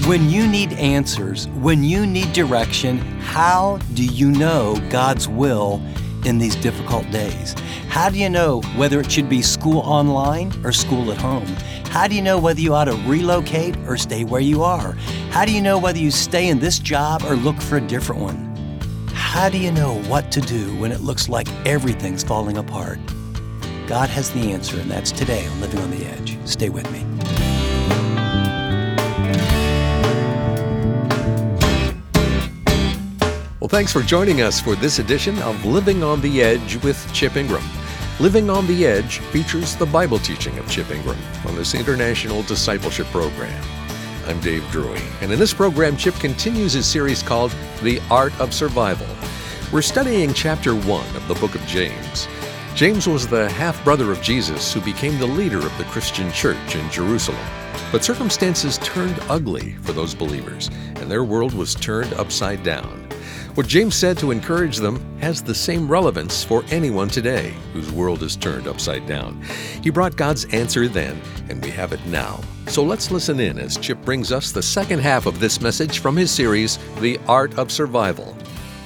When you need answers, when you need direction, how do you know God's will in these difficult days? How do you know whether it should be school online or school at home? How do you know whether you ought to relocate or stay where you are? How do you know whether you stay in this job or look for a different one? How do you know what to do when it looks like everything's falling apart? God has the answer, and that's today on Living on the Edge. Stay with me. Well, thanks for joining us for this edition of Living on the Edge with Chip Ingram. Living on the Edge features the Bible teaching of Chip Ingram on this international discipleship program. I'm Dave Drury, and in this program, Chip continues his series called The Art of Survival. We're studying chapter 1 of the book of James. James was the half-brother of Jesus who became the leader of the Christian church in Jerusalem. But circumstances turned ugly for those believers, and their world was turned upside down. What James said to encourage them has the same relevance for anyone today whose world is turned upside down. He brought God's answer then, and we have it now. So let's listen in as Chip brings us the second half of this message from his series, The Art of Survival.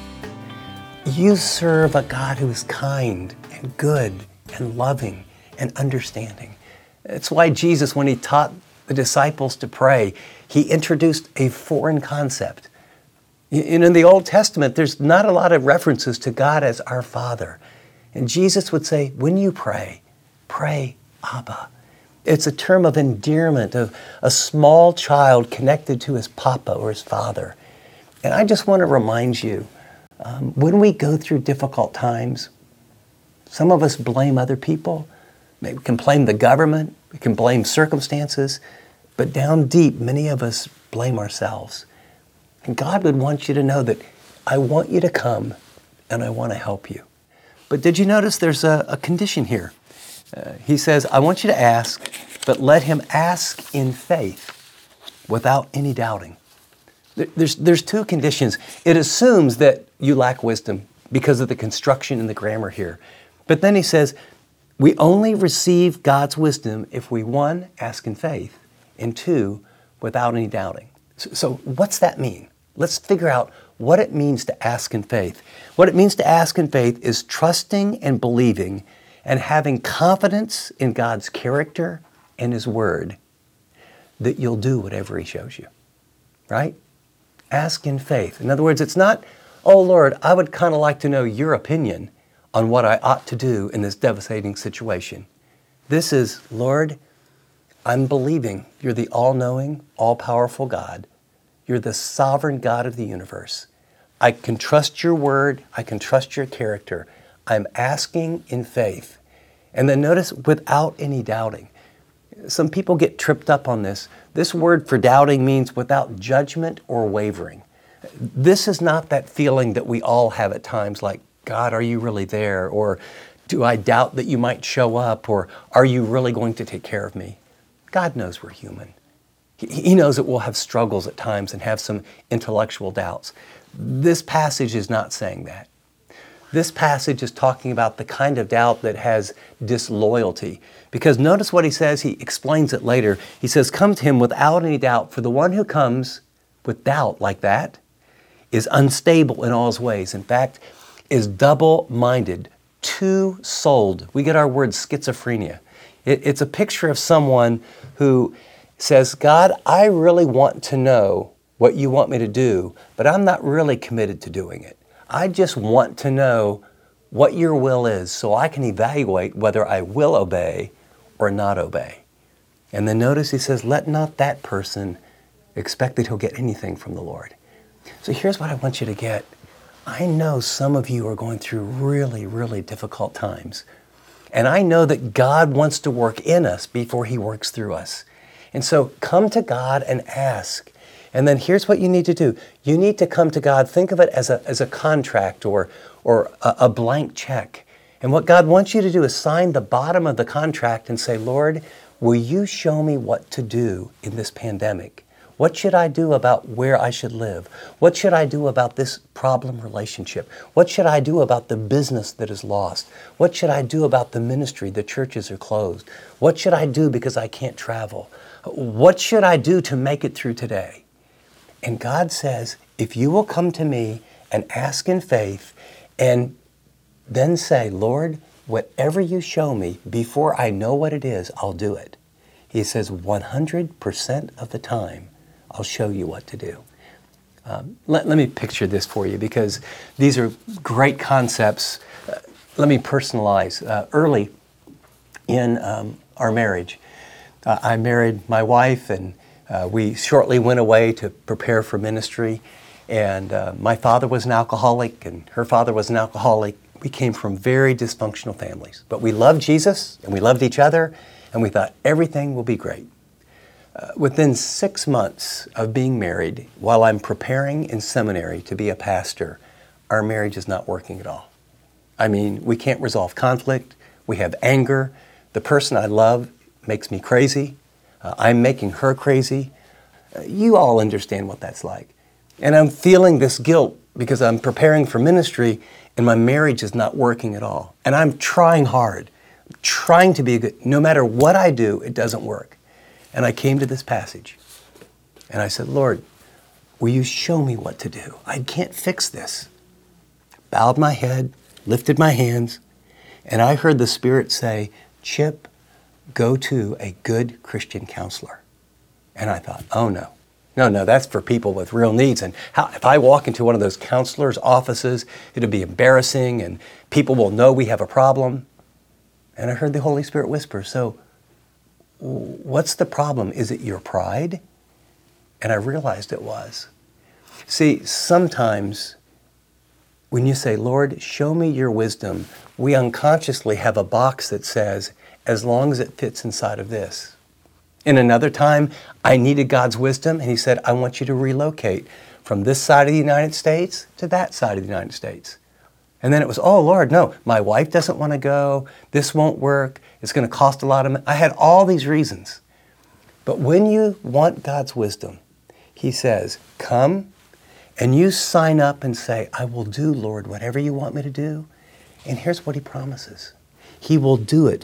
You serve a God who is kind and good and loving and understanding. It's why Jesus, when he taught the disciples to pray, he introduced a foreign concept. In the Old Testament, there's not a lot of references to God as our Father. And Jesus would say, when you pray, pray Abba. It's a term of endearment, of a small child connected to his papa or his father. And I just want to remind you, when we go through difficult times, some of us blame other people. Maybe we can blame the government, we can blame circumstances, but down deep, many of us blame ourselves. And God would want you to know that I want you to come and I want to help you. But did you notice there's a condition here? He says, I want you to ask, but let him ask in faith without any doubting. There's two conditions. It assumes that you lack wisdom because of the construction and the grammar here. But then he says, we only receive God's wisdom if we, one, ask in faith, and two, without any doubting. So what's that mean? Let's figure out what it means to ask in faith. What it means to ask in faith is trusting and believing and having confidence in God's character and His Word that you'll do whatever He shows you, right? Ask in faith. In other words, it's not, oh Lord, I would kind of like to know your opinion on what I ought to do in this devastating situation. This is, Lord, I'm believing you're the all-knowing, all-powerful God. You're the sovereign God of the universe. I can trust your word. I can trust your character. I'm asking in faith. And then notice, without any doubting. Some people get tripped up on this. This word for doubting means without judgment or wavering. This is not that feeling that we all have at times like, God, are you really there? Or do I doubt that you might show up? Or are you really going to take care of me? God knows we're human. He knows that we'll have struggles at times and have some intellectual doubts. This passage is not saying that. This passage is talking about the kind of doubt that has disloyalty. Because notice what he says, he explains it later. He says, come to him without any doubt, for the one who comes with doubt like that is unstable in all his ways. In fact, is double-minded, two-souled. We get our word schizophrenia. It's a picture of someone who says, God, I really want to know what you want me to do, but I'm not really committed to doing it. I just want to know what your will is so I can evaluate whether I will obey or not obey. And then notice he says, let not that person expect that he'll get anything from the Lord. So here's what I want you to get. I know some of you are going through really, really difficult times. And I know that God wants to work in us before He works through us. And so come to God and ask. And then here's what you need to do. You need to come to God. Think of it as a contract or a blank check. And what God wants you to do is sign the bottom of the contract and say, Lord, will you show me what to do in this pandemic? What should I do about where I should live? What should I do about this problem relationship? What should I do about the business that is lost? What should I do about the ministry? The churches are closed. What should I do because I can't travel? What should I do to make it through today? And God says, if you will come to me and ask in faith and then say, Lord, whatever you show me, before I know what it is, I'll do it. He says 100% of the time, I'll show you what to do. Let me picture this for you, because these are great concepts. Let me personalize. Early in our marriage, I married my wife, and we shortly went away to prepare for ministry. And my father was an alcoholic, and her father was an alcoholic. We came from very dysfunctional families. But we loved Jesus, and we loved each other, and we thought everything will be great. Within 6 months of being married, while I'm preparing in seminary to be a pastor, our marriage is not working at all. I mean, we can't resolve conflict. We have anger. The person I love makes me crazy. I'm making her crazy. You all understand what that's like. And I'm feeling this guilt because I'm preparing for ministry and my marriage is not working at all. And I'm trying hard, trying to be good. No matter what I do, it doesn't work. And I came to this passage and I said, Lord, will you show me what to do? I can't fix this. Bowed my head, lifted my hands, and I heard the Spirit say, Chip, go to a good Christian counselor. And I thought, oh no, that's for people with real needs. And if I walk into one of those counselors' offices, it'll be embarrassing and people will know we have a problem. And I heard the Holy Spirit whisper, so what's the problem? Is it your pride? And I realized it was. See, sometimes when you say, Lord, show me your wisdom, we unconsciously have a box that says, as long as it fits inside of this. In another time, I needed God's wisdom, and He said, I want you to relocate from this side of the United States to that side of the United States. And then it was, oh, Lord, no, my wife doesn't want to go. This won't work. It's going to cost a lot of money. I had all these reasons. But when you want God's wisdom, He says, come, and you sign up and say, I will do, Lord, whatever you want me to do. And here's what He promises. He will do it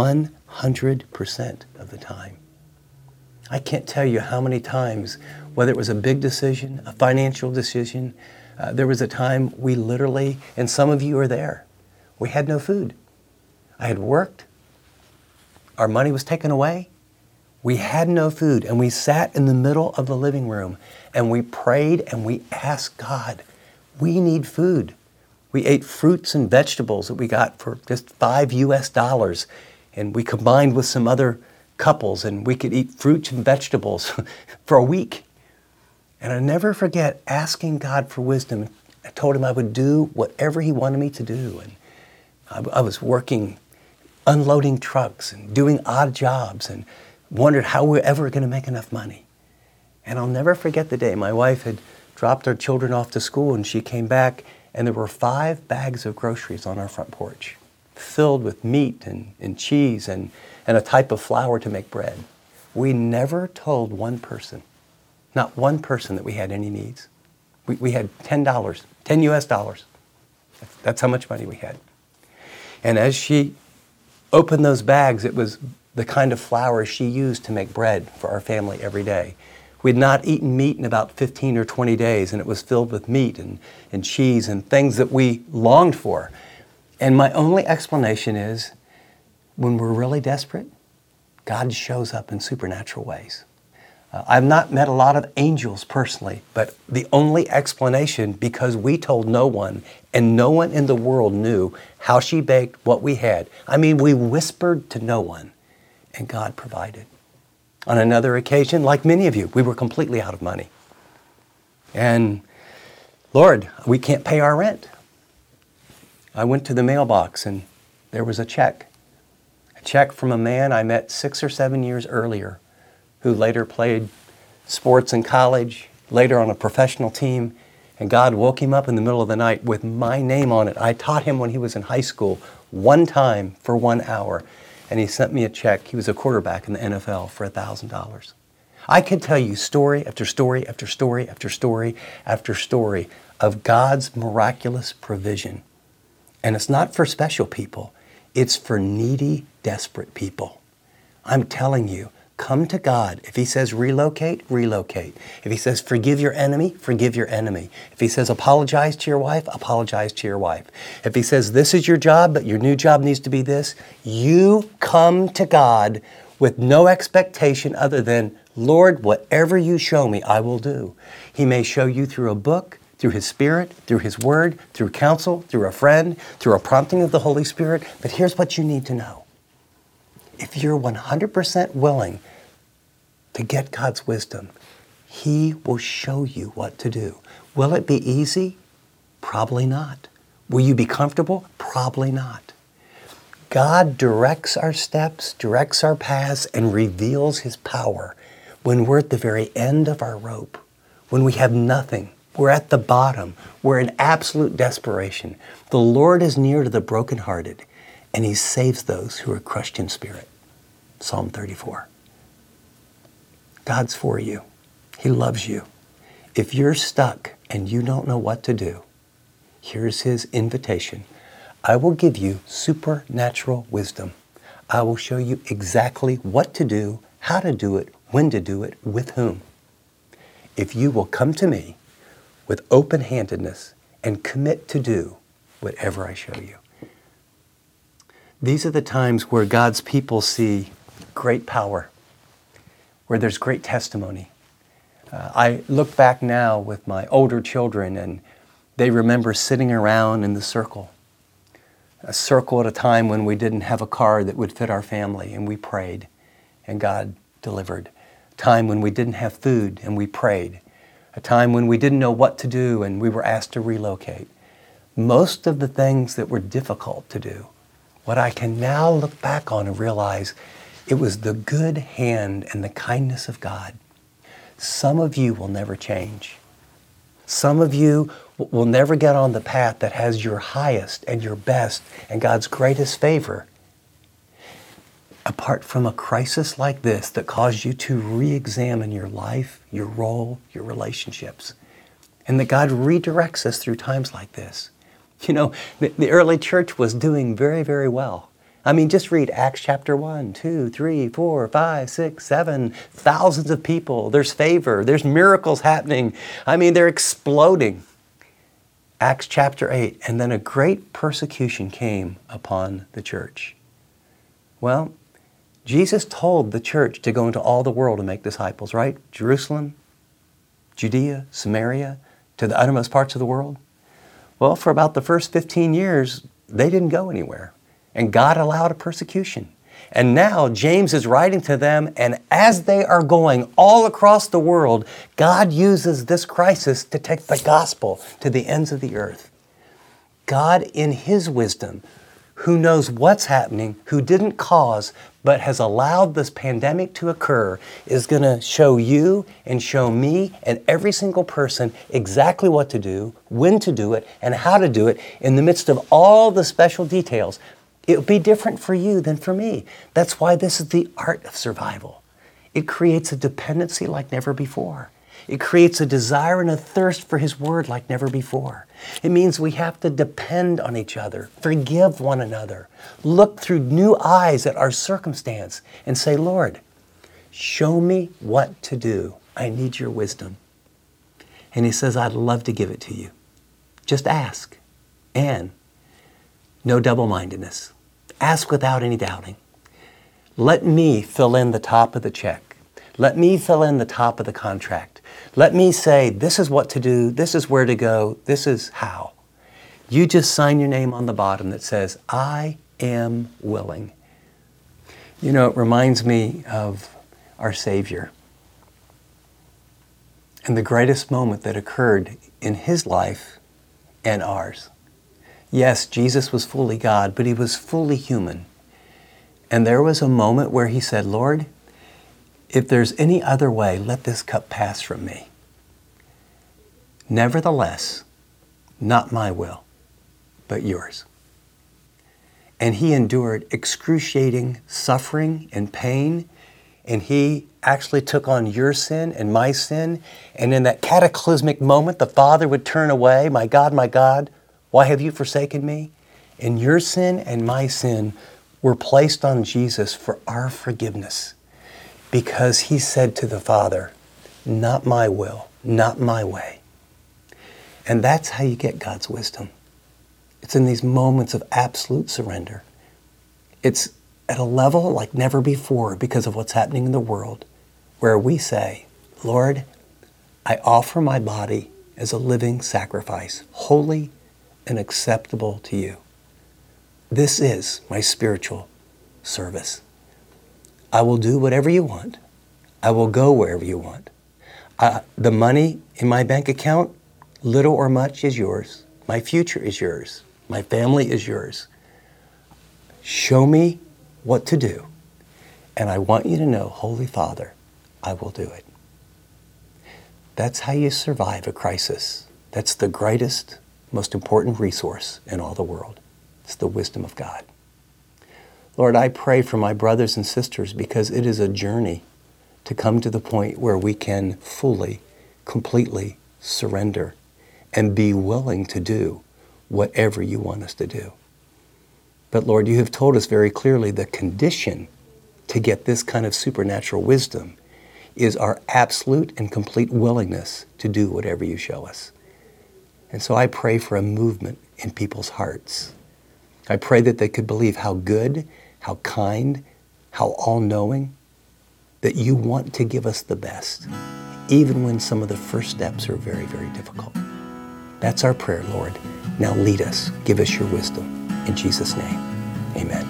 100% of the time. I can't tell you how many times, whether it was a big decision, a financial decision, there was a time we literally, and some of you are there, we had no food. I had worked. Our money was taken away. We had no food, and we sat in the middle of the living room, and we prayed, and we asked God, we need food. We ate fruits and vegetables that we got for just $5 US, and we combined with some other couples, and we could eat fruits and vegetables for a week. And I never forget asking God for wisdom. I told Him I would do whatever He wanted me to do. And I was working, unloading trucks and doing odd jobs and wondered how we were ever going to make enough money. And I'll never forget the day my wife had dropped our children off to school, and she came back, and there were 5 bags of groceries on our front porch, filled with meat and cheese and a type of flour to make bread. We never told one person, not one person, that we had any needs. We had $10, 10 US dollars. That's how much money we had. And as she opened those bags, it was the kind of flour she used to make bread for our family every day. We'd not eaten meat in about 15 or 20 days, and it was filled with meat and cheese and things that we longed for. And my only explanation is, when we're really desperate, God shows up in supernatural ways. I've not met a lot of angels personally, but the only explanation, because we told no one, and no one in the world knew how she baked, what we had. I mean, we whispered to no one, and God provided. On another occasion, like many of you, we were completely out of money. And Lord, we can't pay our rent. I went to the mailbox, and there was a check from a man I met 6 or 7 years earlier, who later played sports in college, later on a professional team, and God woke him up in the middle of the night with my name on it. I taught him when he was in high school one time for 1 hour, and he sent me a check. He was a quarterback in the NFL for $1,000. I could tell you story after story after story after story after story of God's miraculous provision. And it's not for special people. It's for needy, desperate people. I'm telling you, Come to God. If He says relocate, relocate. If He says forgive your enemy, forgive your enemy. If He says apologize to your wife, apologize to your wife. If He says this is your job, but your new job needs to be this, you come to God with no expectation other than, Lord, whatever you show me, I will do. He may show you through a book, through His Spirit, through His Word, through counsel, through a friend, through a prompting of the Holy Spirit. But here's what you need to know. If you're 100% willing to get God's wisdom, He will show you what to do. Will it be easy? Probably not. Will you be comfortable? Probably not. God directs our steps, directs our paths, and reveals His power when we're at the very end of our rope, when we have nothing. We're at the bottom. We're in absolute desperation. The Lord is near to the brokenhearted, and He saves those who are crushed in spirit. Psalm 34. God's for you. He loves you. If you're stuck and you don't know what to do, here's His invitation. I will give you supernatural wisdom. I will show you exactly what to do, how to do it, when to do it, with whom. If you will come to me with open-handedness and commit to do whatever I show you. These are the times where God's people see great power, where there's great testimony. I look back now with my older children, and they remember sitting around in the circle, a circle at a time when we didn't have a car that would fit our family, and we prayed, and God delivered. A time when we didn't have food, and we prayed. A time when we didn't know what to do, and we were asked to relocate. Most of the things that were difficult to do, what I can now look back on and realize it was the good hand and the kindness of God. Some of you will never change. Some of you will never get on the path that has your highest and your best and God's greatest favor apart from a crisis like this that caused you to re-examine your life, your role, your relationships, and that God redirects us through times like this. You know, the early church was doing very, very well. I mean, just read Acts chapter 1, 2, 3, 4, 5, 6, 7, thousands of people. There's favor. There's miracles happening. I mean, they're exploding. Acts chapter 8, and then a great persecution came upon the church. Well, Jesus told the church to go into all the world and make disciples, right? Jerusalem, Judea, Samaria, to the uttermost parts of the world. Well, for about the first 15 years, they didn't go anywhere. And God allowed a persecution. And now James is writing to them, and as they are going all across the world, God uses this crisis to take the gospel to the ends of the earth. God, in His wisdom, who knows what's happening, who didn't cause, but has allowed this pandemic to occur, is going to show you and show me and every single person exactly what to do, when to do it, and how to do it in the midst of all the special details. It will be different for you than for me. That's why this is the art of survival. It creates a dependency like never before. It creates a desire and a thirst for His Word like never before. It means we have to depend on each other, forgive one another, look through new eyes at our circumstance and say, Lord, show me what to do. I need your wisdom. And He says, I'd love to give it to you. Just ask. And no double-mindedness. Ask without any doubting. Let me fill in the top of the check. Let me fill in the top of the contract. Let me say, this is what to do, this is where to go, this is how. You just sign your name on the bottom that says, I am willing. You know, it reminds me of our Savior and the greatest moment that occurred in His life and ours. Yes, Jesus was fully God, but He was fully human. And there was a moment where He said, Lord, if there's any other way, let this cup pass from me. Nevertheless, not my will, but yours. And He endured excruciating suffering and pain, and He actually took on your sin and my sin. And in that cataclysmic moment, the Father would turn away, my God, why have you forsaken me? And your sin and my sin were placed on Jesus for our forgiveness. because he said to the Father, not my will, not my way. And that's how you get God's wisdom. It's in these moments of absolute surrender. It's at a level like never before because of what's happening in the world, where we say, Lord, I offer my body as a living sacrifice, holy and acceptable to you. This is my spiritual service. I will do whatever you want. I will go wherever you want. The money in my bank account, little or much, is yours. My future is yours. My family is yours. Show me what to do. And I want you to know, Holy Father, I will do it. That's how you survive a crisis. That's the greatest, most important resource in all the world. It's the wisdom of God. Lord, I pray for my brothers and sisters because it is a journey to come to the point where we can fully, completely surrender and be willing to do whatever you want us to do. But Lord, you have told us very clearly the condition to get this kind of supernatural wisdom is our absolute and complete willingness to do whatever you show us. And so I pray for a movement in people's hearts. I pray that they could believe how good, how kind, how all-knowing, that you want to give us the best, even when some of the first steps are very, very difficult. That's our prayer, Lord. Now lead us. Give us your wisdom. In Jesus' name, amen.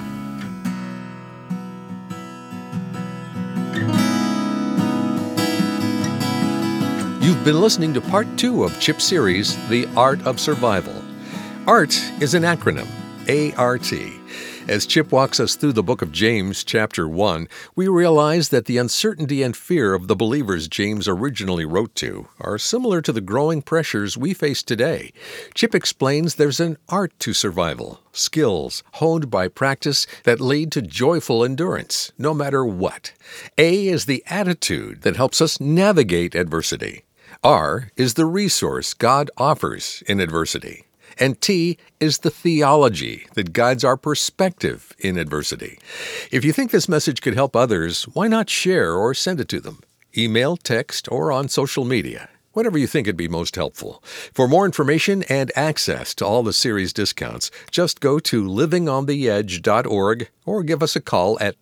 You've been listening to part 2 of Chip's series, The Art of Survival. ART is an acronym, A-R-T. As Chip walks us through the book of James, chapter 1, we realize that the uncertainty and fear of the believers James originally wrote to are similar to the growing pressures we face today. Chip explains there's an art to survival, skills honed by practice that lead to joyful endurance, no matter what. A is the attitude that helps us navigate adversity. R is the resource God offers in adversity. And T is the theology that guides our perspective in adversity. If you think this message could help others, why not share or send it to them? Email, text, or on social media. Whatever you think would be most helpful. For more information and access to all the series discounts, just go to livingontheedge.org or give us a call at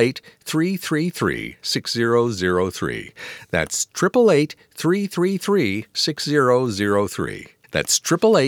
888-333-6003. That's 888-333-6003. That's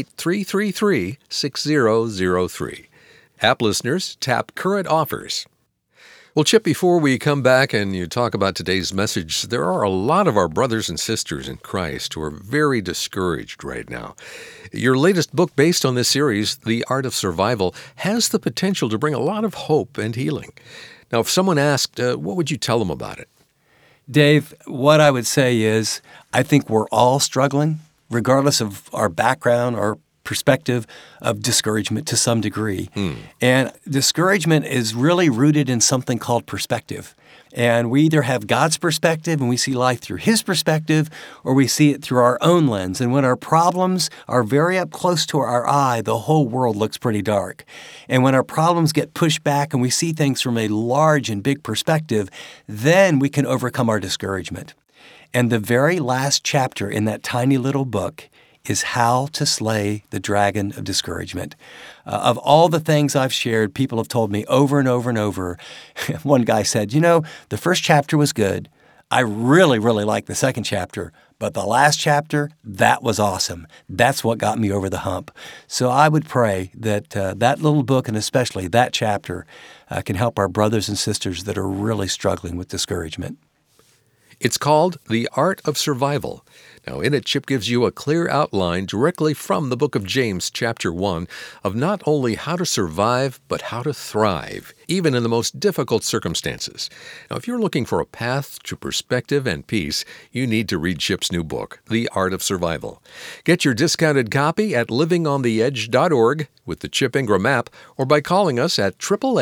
888-333-6003. App listeners, tap current offers. Well, Chip, before we come back and you talk about today's message, there are a lot of our brothers and sisters in Christ who are very discouraged right now. Your latest book based on this series, The Art of Survival, has the potential to bring a lot of hope and healing. Now, if someone asked, what would you tell them about it? Dave, what I would say is I think we're all struggling, regardless of our background, our perspective of discouragement to some degree. And discouragement is really rooted in something called perspective. And we either have God's perspective and we see life through His perspective, or we see it through our own lens. And when our problems are very up close to our eye, the whole world looks pretty dark. And when our problems get pushed back and we see things from a large and big perspective, then we can overcome our discouragement. And the very last chapter in that tiny little book is how to slay the dragon of discouragement. Of all the things I've shared, people have told me over and over and over. One guy said, the first chapter was good. I really, really liked the second chapter, but the last chapter, that was awesome. That's what got me over the hump. So I would pray that that little book, and especially that chapter, can help our brothers and sisters that are really struggling with discouragement. It's called The Art of Survival. Now, in it, Chip gives you a clear outline directly from the book of James, chapter 1, of not only how to survive, but how to thrive, even in the most difficult circumstances. Now, if you're looking for a path to perspective and peace, you need to read Chip's new book, The Art of Survival. Get your discounted copy at livingontheedge.org with the Chip Ingram app, or by calling us at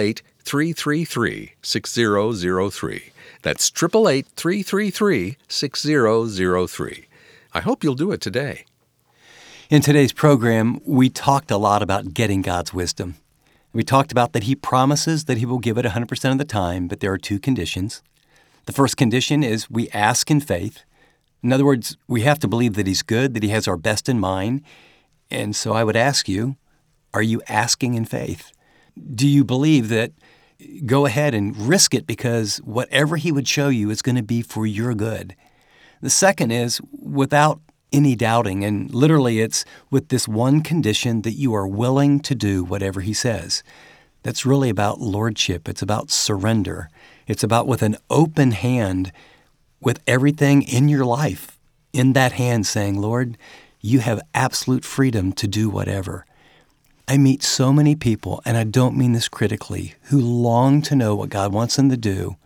888-333-6003. That's 888-333-6003. I hope you'll do it today. In today's program, we talked a lot about getting God's wisdom. We talked about that He promises that He will give it 100% of the time, but there are two conditions. The first condition is we ask in faith. In other words, we have to believe that He's good, that He has our best in mind. And so I would ask you, are you asking in faith? Do you believe that go ahead and risk it because whatever He would show you is going to be for your good? The second is without any doubting, and literally it's with this one condition that you are willing to do whatever He says. That's really about lordship. It's about surrender. It's about with an open hand, with everything in your life in that hand saying, Lord, you have absolute freedom to do whatever. I meet so many people, and I don't mean this critically, who long to know what God wants them to do,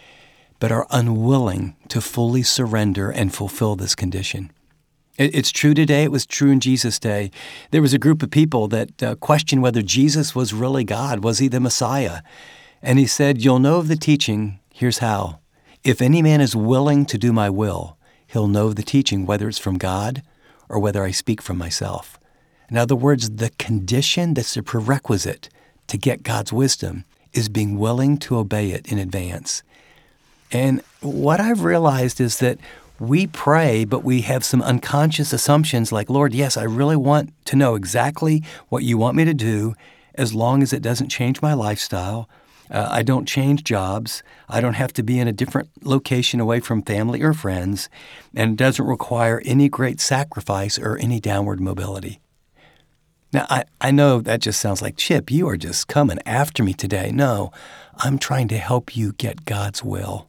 but are unwilling to fully surrender and fulfill this condition. It's true today. It was true in Jesus' day. There was a group of people that questioned whether Jesus was really God. Was He the Messiah? And He said, you'll know of the teaching. Here's how. If any man is willing to do my will, he'll know of the teaching, whether it's from God or whether I speak from myself. In other words, the condition that's a prerequisite to get God's wisdom is being willing to obey it in advance. And what I've realized is that we pray, but we have some unconscious assumptions like, Lord, yes, I really want to know exactly what you want me to do as long as it doesn't change my lifestyle. I don't change jobs. I don't have to be in a different location away from family or friends, and it doesn't require any great sacrifice or any downward mobility. Now, I know that just sounds like, Chip, you are just coming after me today. No, I'm trying to help you get God's will.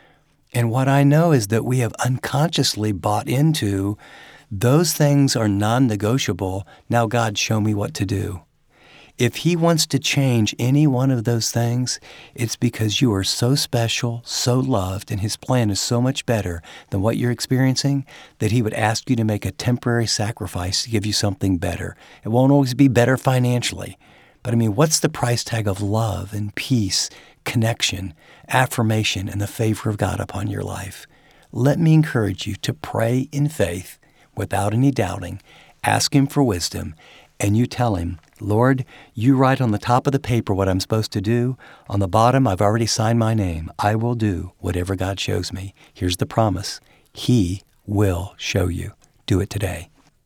And what I know is that we have unconsciously bought into those things are non-negotiable. Now, God, show me what to do. If He wants to change any one of those things, it's because you are so special, so loved, and His plan is so much better than what you're experiencing that He would ask you to make a temporary sacrifice to give you something better. It won't always be better financially. But I mean, what's the price tag of love and peace, connection, affirmation, and the favor of God upon your life? Let me encourage you to pray in faith without any doubting, ask Him for wisdom, and you tell Him, Lord, you write on the top of the paper what I'm supposed to do. On the bottom, I've already signed my name. I will do whatever God shows me. Here's the promise. He will show you. Do it today.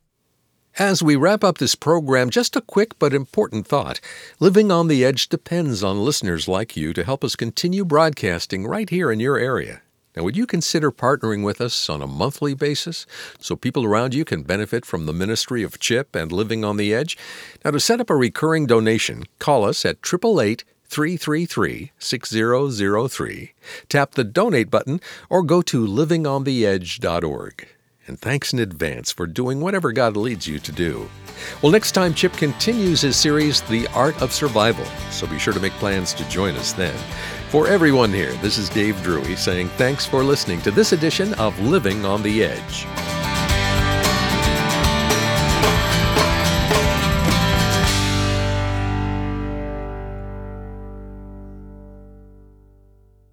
As we wrap up this program, just a quick but important thought. Living on the Edge depends on listeners like you to help us continue broadcasting right here in your area. Now, would you consider partnering with us on a monthly basis so people around you can benefit from the ministry of Chip and Living on the Edge? Now, to set up a recurring donation, call us at 888-333-6003, tap the donate button, or go to livingontheedge.org. And thanks in advance for doing whatever God leads you to do. Well, next time, Chip continues his series, The Art of Survival, so be sure to make plans to join us then. For everyone here, this is Dave Drury saying thanks for listening to this edition of Living on the Edge.